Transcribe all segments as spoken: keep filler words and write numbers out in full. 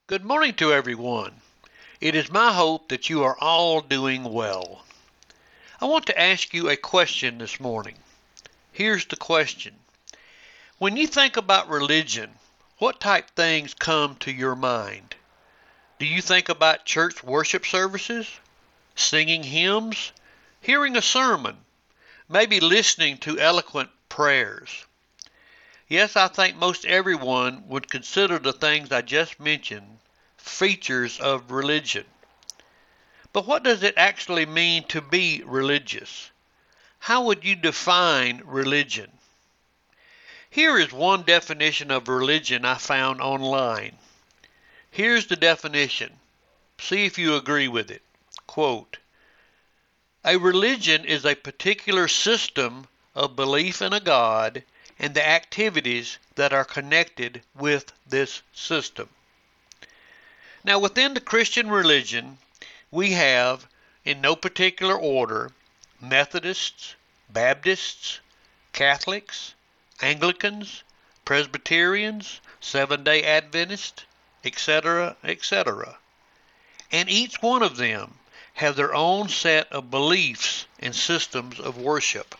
Good morning to everyone. It is my hope that you are all doing well. I want to ask you a question this morning. Here's the question. When you think about religion, what type things come to your mind? Do you think about church worship services, singing hymns, hearing a sermon, maybe listening to eloquent prayers? Yes, I think most everyone would consider the things I just mentioned features of religion. But what does it actually mean to be religious? How would you define religion? Here is one definition of religion I found online. Here's the definition. See if you agree with it. Quote, a religion is a particular system of belief in a God and the activities that are connected with this system. Now, within the Christian religion, we have, in no particular order, Methodists, Baptists, Catholics, Anglicans, Presbyterians, Seventh-day Adventists, et cetera, et cetera. And each one of them have their own set of beliefs and systems of worship.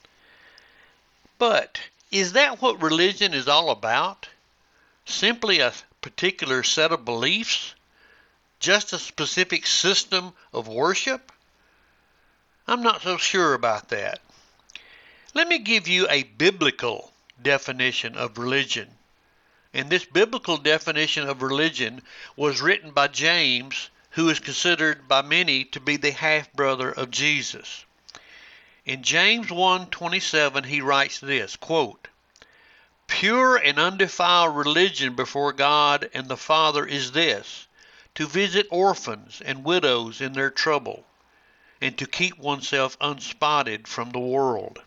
But is that what religion is all about? Simply a particular set of beliefs? Just a specific system of worship? I'm not so sure about that. Let me give you a biblical definition of religion. And this biblical definition of religion was written by James, who is considered by many to be the half-brother of Jesus. In James one twenty-seven, he writes this, quote, pure and undefiled religion before God and the Father is this, to visit orphans and widows in their trouble, and to keep oneself unspotted from the world.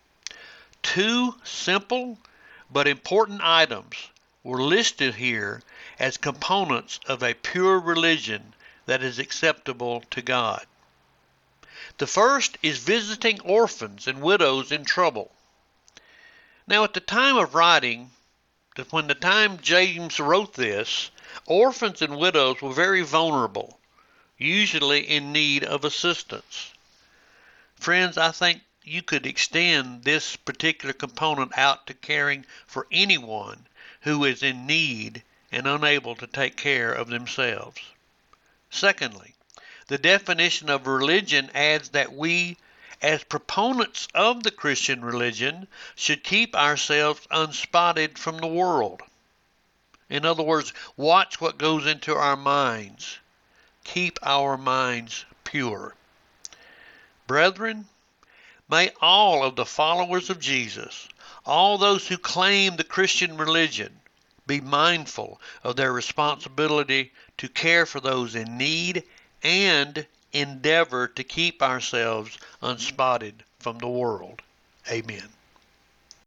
Two simple but important items were listed here as components of a pure religion that is acceptable to God. The first is visiting orphans and widows in trouble. Now, at the time of writing, when the time James wrote this, orphans and widows were very vulnerable, usually in need of assistance. Friends, I think you could extend this particular component out to caring for anyone who is in need and unable to take care of themselves. Secondly, the definition of religion adds that we, as proponents of the Christian religion, should keep ourselves unspotted from the world. In other words, watch what goes into our minds. Keep our minds pure. Brethren, may all of the followers of Jesus, all those who claim the Christian religion, be mindful of their responsibility to care for those in need and endeavor to keep ourselves unspotted from the world. Amen.